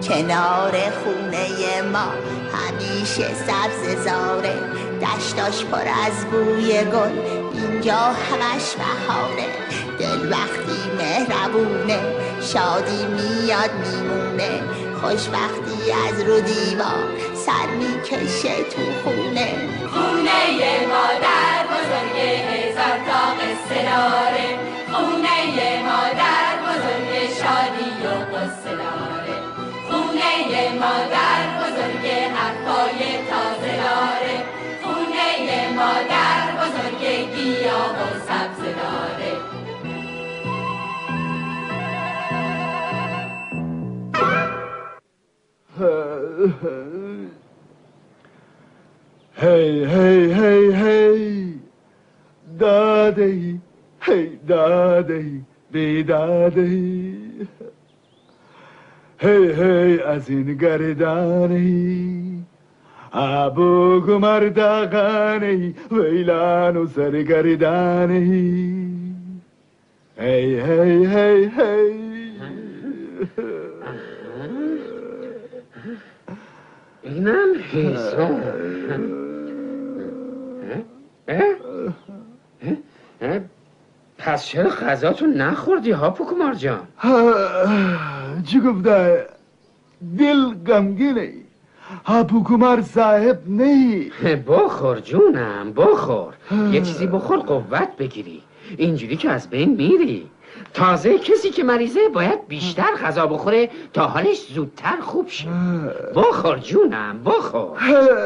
کنار خونه ما همیشه سبز زاره، دشتاش پر از بوی گل، اینجا همش بهاره. دل وقتی مهربونه شادی میاد میمونه، خوشبختی از رو دیوار سر میکشه تو خونه. خونه مادر بزرگ هزار تا قصه داره، خونه مادر بزرگ شادی و قصه داره، خونه مادر بزرگ حرفای تازه داره، خونه مادر بزرگ گیاه و سبز داره. هی هی هی هی دادهی، هی دادهی بی دادهی، هی هی از این گردانهی ابو گمر داغانهی ویلان و سرگردانهی، هی هی هی هی. اینم هیزم. پس چرا غذاتو نخوردی هاپوکومار جان؟ چی گفته؟ دل غمگینه، هاپوکومار صاحب نه. بخور جونم بخور، یه چیزی بخور قوت بگیری، اینجوری که از بین میری. تازه کسی که مریضه باید بیشتر غذا بخوره تا حالش زودتر خوب شه. بخور جونم بخور.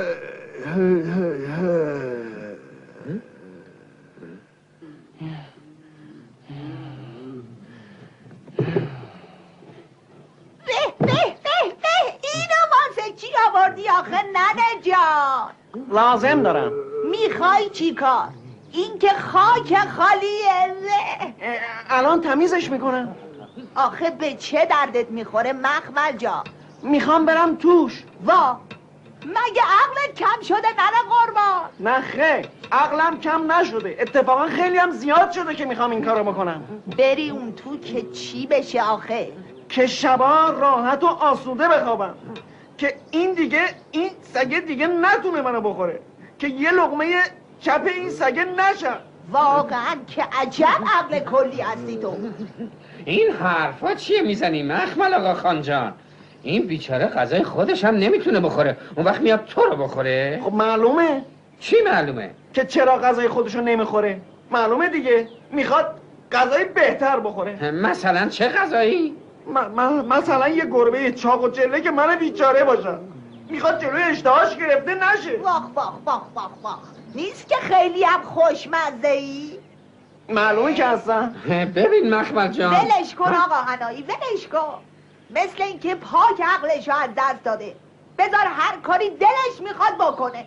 اینو واسه چی آوردی آخه ننه جان؟ لازم دارم. میخوای چی کار؟ این که خاک خالیه. الان تمیزش میکنم. آخه به چه دردت میخوره مخمل جان؟ میخوام برم توش. وا مگه عقلت کم شده ننه قربان؟ نه خیر، عقلم کم نشده، اتفاقا خیلی هم زیاد شده که میخوام این کارو بکنم. بری اون تو که چی بشه آخه؟ که شبا راحت و آسوده بخوابم، که این سگه دیگه نتونه منو بخوره، که یه لقمه چپ این سگه نشم. واقعا که عجب عقل کلی هستی تو. این حرفا چیه میزنی مخمل آقا خان جان؟ این بیچاره غذای خودش هم نمیتونه بخوره، اون وقت میاد تو رو بخوره؟ خب معلومه. چی معلومه؟ که چرا غذای خودشو نمیخوره. معلومه دیگه، میخواد غذای بهتر بخوره. مثلا چه غذایی؟ مثلا یه گربه چاق و چله که من بیچاره باشم، میخواد جلوی اشتهاش گرفته نشه. واخ واخ واخ واخ واخ، نیست که خیلی هم خوشمزه ای؟ معلومه که هستن. ببین مخمل جان، ولش کن آقا هنایی، ولش کن. مثل اینکه پاک عقلشو از دست داده. بذار هر کاری دلش میخواد بکنه.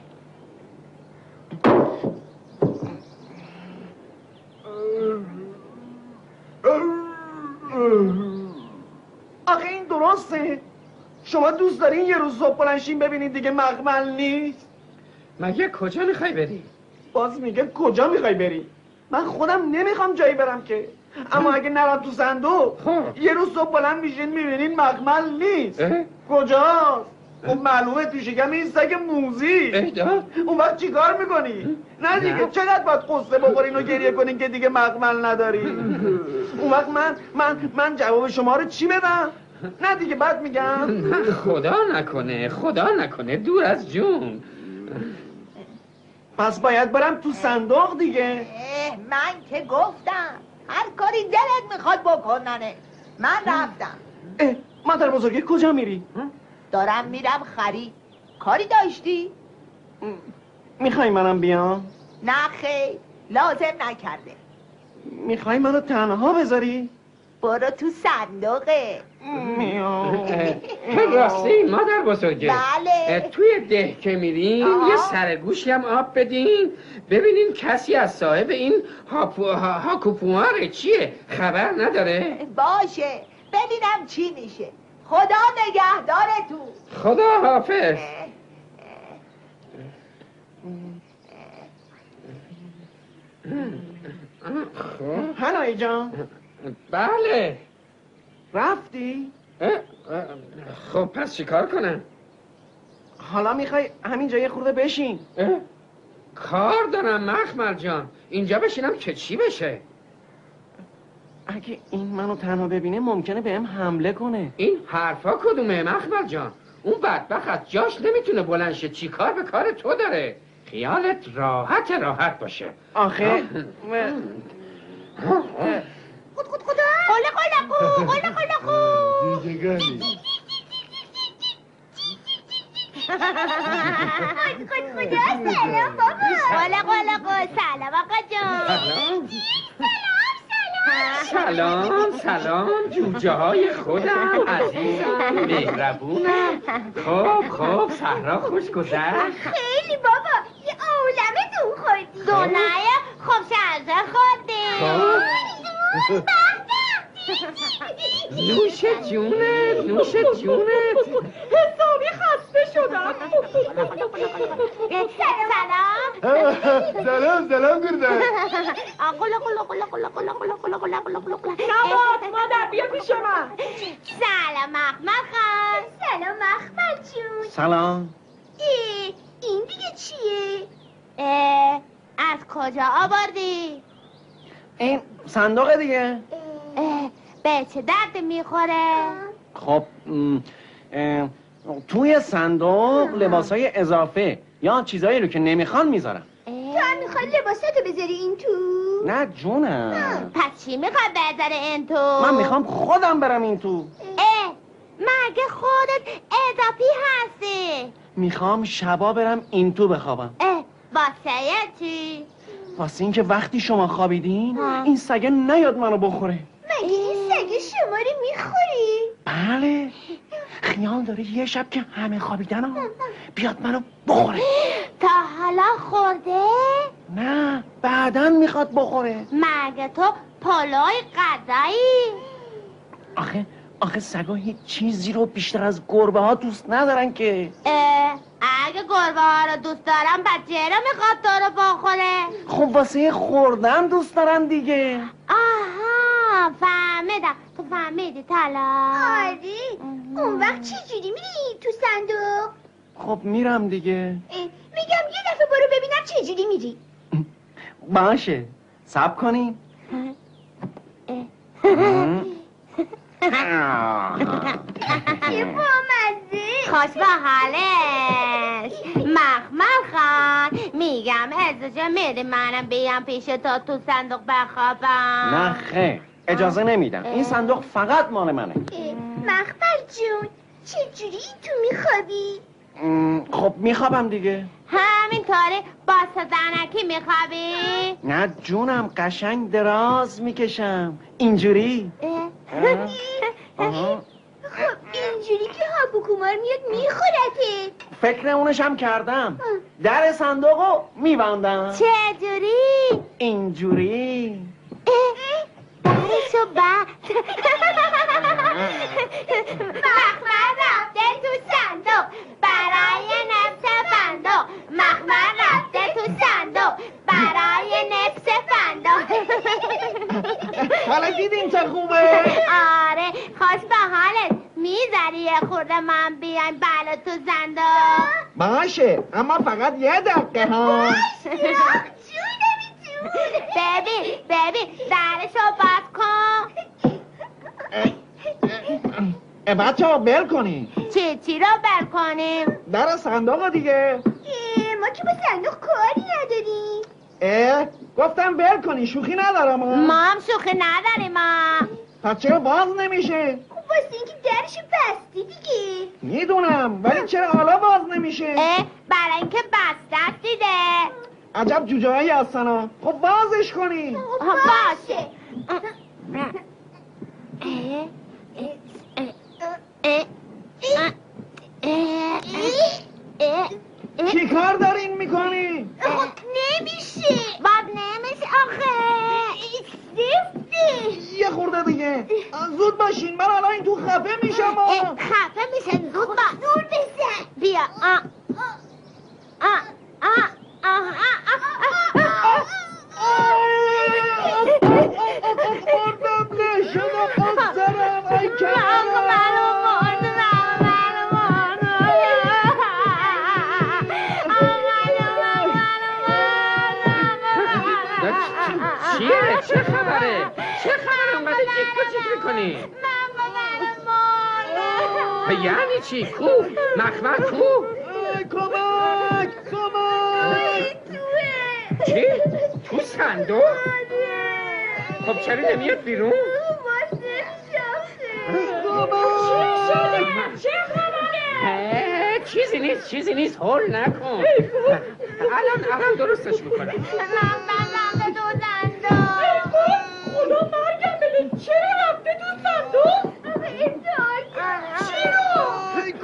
آخه این درسته؟ شما دوست دارین یه روز صبح بلنشین ببینید دیگه مخمل نیست؟ مگه کجا میخوای بری؟ باز میگه کجا میخوای بری؟ من خودم نمیخوام جایی برم که، اما اگه نرم تو صندوق یه روز صبح بلند میشین میبینین مخمل نیست. کجاست؟ خب معلومه تو شکم این سگ موزی. اون وقت چی کار میکنی؟ نه دیگه چقدر باید قصه بخورین و گریه کنین که دیگه مخمل نداری؟ اون وقت من جواب شما رو چی بدم؟ نه دیگه بعد میگم خدا نکنه دور از جون. پس باید برم تو صندوق دیگه. من که گفتم هر کاری دلت میخواد بکننه. من رفتم. مادر بزرگه کجا میری؟ دارم میرم خرید. کاری داشتی؟ میخوای منم بیام؟ نه خیر، لازم نکرده. میخوای منو تنها بذاری؟ برو تو صندوقه. راستی مادر بزرگه، بله. توی ده که میرین یه سرگوشی هم آب بدین ببینین کسی از صاحب این هاکوپواره چیه خبر نداره؟ باشه ببینم چی میشه. خدا نگهدارتون. خدا حافظ. هنایی جان. بله. رفتی؟ خب پس چیکار کنم؟ حالا میخوای همینجا یه خورده بشین؟ کار دارم مخمل جان. اینجا بشینم که چی بشه؟ اگه این منو تنها ببینه ممکنه بهم حمله کنه. این حرفا کدومه مخمل جان؟ اون بدبخت از جاش نمیتونه بلند شه. چی کار به کار تو داره؟ خیالت راحت باشه. آخه خود قلقو دیدگانی سلام بابا. سلام آقا جان. سلام جوجه های خودم عزیزم مهربونم. خب صحرا خوش گذشت؟ خیلی بابا یه عالمه دون خوردی. دونه خب شرزه خوردی. نوش جونت حسابی خسته شدم. سلام گرده. نبات مادر بیا پیش من. سلام مخمل خان. سلام مخمل جون. سلام. این دیگه چیه؟ از کجا آوردی؟ این صندوق دیگه. به چه درد میخوره؟ خب توی صندوق لباسای اضافه یا چیزایی رو که نمیخوان میذارم. تو هم میخوای لباساتو بذاری این تو؟ نه جونم. پس چی میخوای بذاره این تو؟ من میخوام خودم برم این تو. مگه خودت اضافی هستی؟ میخوام شبا برم این تو بخوابم. واسه چی؟ واسه این که وقتی شما خوابیدین این سگه نیاد منو بخوره. مگه این سگه شما رو میخوری؟ بله. خیال داره یه شب که همه خوابیدن بیاد منو بخوره. تا حالا خورده؟ نه بعداً میخواد بخوره. مگه تو پلوی غذایی؟ آخه سگا هیچ چیزی رو بیشتر از گربه ها دوست ندارن که. اگه گربه ها رو دوست دارن بچه رو میخواد تو رو بخوره. خب واسه خوردن دوست دارن دیگه. آها فهمیدم. تو فهمیدی طلا؟ آری. اون وقت چی جوری میری تو صندوق؟ خب میرم دیگه. میگم یه دفعه برو ببینم چه جوری میری. باشه صبر کنین. چه بامزه. خوش به حالش مخمل خان. میگم ازجا میری منم بیام پیش تو صندوق بخوابم. نه خیر اجازه نمیدم. این صندوق فقط مال منه. مخمل جون چه جوری تو میخوابی؟ خب میخوابم دیگه. همینطوری با صدنکی میخوابی؟ نه جونم قشنگ دراز میکشم اینجوری. خب اینجوری که هاپوکومار میاد میخورته. فکر اونشم کردم. در صندوقو میبندم. چه جوری؟ اینجوری. درشو بست. مخمل رفته تو صندوق برای نفس فندق. مخمل رفته تو صندوق برای نفس فندق. حالا دیدین چه خوبه؟ آره خوش به حالت. میذاری یه خورده من بیایم بالا تو صندوق؟ باشه اما فقط یه دقیقه ها. ببین درشو باز کن. بچه ها بل کنی. چی رو بل کنیم؟ در صندوق دیگه. ما که با صندوق کاری نداریم. گفتم بل کنی شوخی ندارم. ما هم شوخی نداریم. پس چرا باز نمیشه؟ خب واسه اینکه درشو بستی دیگه. میدونم ولی چرا حالا باز نمیشه؟ برای اینکه بسته است دیده. عجب جوجه هایی هستن ها. خب بازش کنی. باشه. چی کار دارین میکنی؟ نمیشه. باب نمیشه آخه. زفته. یه خورده دیگه. زود باشین من الان این تو خفه میشم. خفه میشه زود با زور بزن. بیا مردم نشدم از سرم. ای آقا منو میکنی؟ مخمل مردم. یعنی چی؟ کو؟ مخمل کو؟ کمک کمک. توه. چی؟ تو صندوق؟ خب چرا نمیاد بیرون؟ واسه چی خبره؟ چیزی نیست هول نکن. الان درستش میکنم. من تو صندوق. خدا مرگم بده. چرا رفته تو صندوق؟ چی رو؟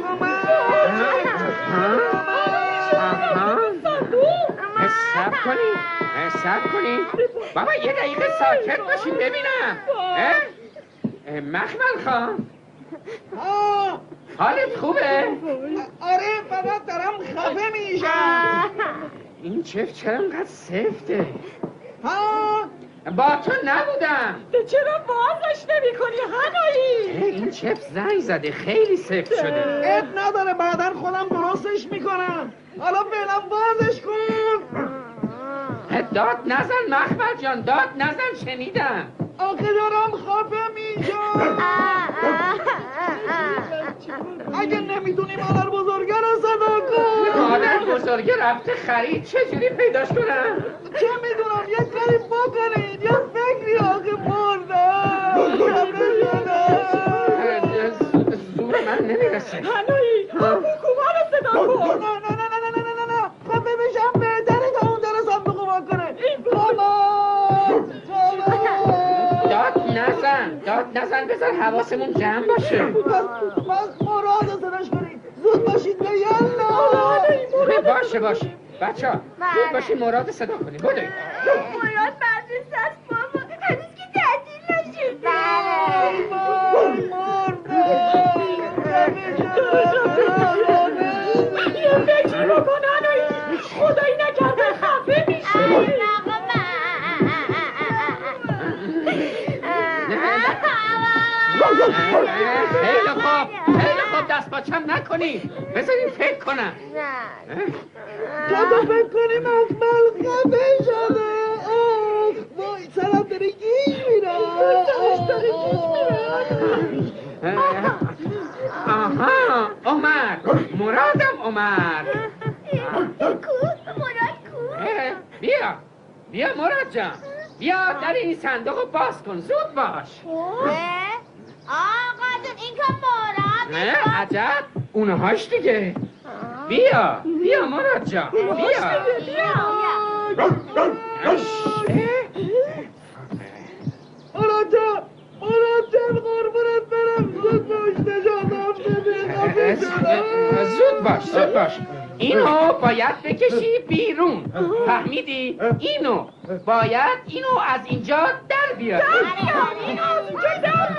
صبر کنی بابا یه دقیقه ساکت باشین ببینم. مخمل خان حالت خوبه؟ آره فقط دارم خفه میشم. این چفت چرا انقدر سفته؟ ها با تو نبودم. چرا بازش نمی کنی هنایی؟ این چفت زنگ زده خیلی سفت شده. اب نداره بعدن خودم درستش میکنم. حالا فعلا بازش کن. داد نزن مخمل جان داد نزن شنیدم. آخه دارم خفه میشم. اگه نمیدونی مادر بزرگه رو صدا کن. مادر بزرگه رفته خرید چجوری پیداش کنم؟ چه میدونم یه کاری بکنید یه فکری آخه بردم. زور من نمیرسه. هنایی حکومت رو صدا کن. نه خفه بشم بهتره تا اون در صندوق ما کنه. داد نزن بذار حواسمون جمع باشه. پس مراد صداش کنید. زود باشید به یلا. باشه بچه ها زود باشید مراد صدا کنید. بودید مراد مدرسه است بابا. هنوز که تعطیل نشده. یه فکری بکن هنایی. خدایی نکرده خفه میشه. خیلی خوب دست باچم نکنی. بذاریم فکر کنم. تو فکر کنی مخمل خفه شده. وای سرم داره گیج میره. آها مرادم اومد. مراد کو؟ بیا مراد جان بیا در این صندوق رو باز کن زود باش. آقا جون این که مراد. نه عجب اونهاش دیگه. بیا مراد جان بیا. مراد جان قربونت برم. زود باش نجاتم بده. زود باش اینو باید بکشی بیرون. فهمیدی؟ اینو از اینجا در بیاری. اینو از اینجا در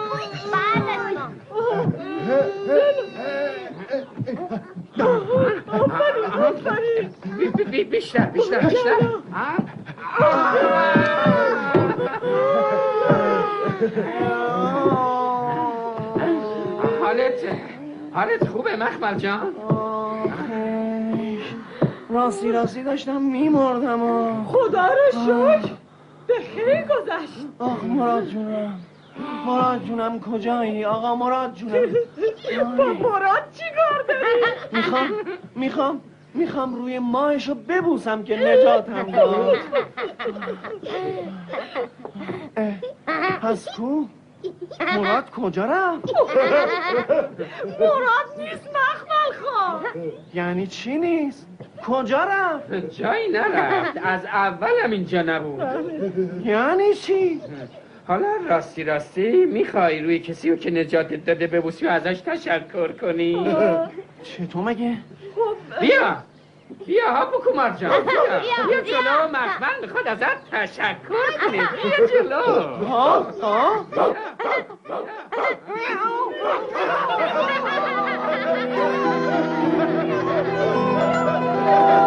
بیاری. بیشتر حالت خوبه مخمل جان؟ راستی داشتم میمردم. خدا رو شکر به خیر گذشت. آخ مراد جونم کجایی؟ آقا مراد جونم. با مراد چی کار داری؟ میخوام روی ماهشو ببوسم که نجاتم داد. پس کو؟ مراد کجا رفت؟ مراد نیست مخمل خان. یعنی چی نیست؟ کجا رفت؟ جایی نرفت از اولم اینجا نبود. یعنی چی؟ حالا راستی میخوای روی کسی رو که نجاتت داده ببوسی و ازش تشکر کنی؟ چطور مگه؟ بیا هاپوکومار جان بیا جلو مخمل میخواد ازت تشکر کنی. بیا جلو. ها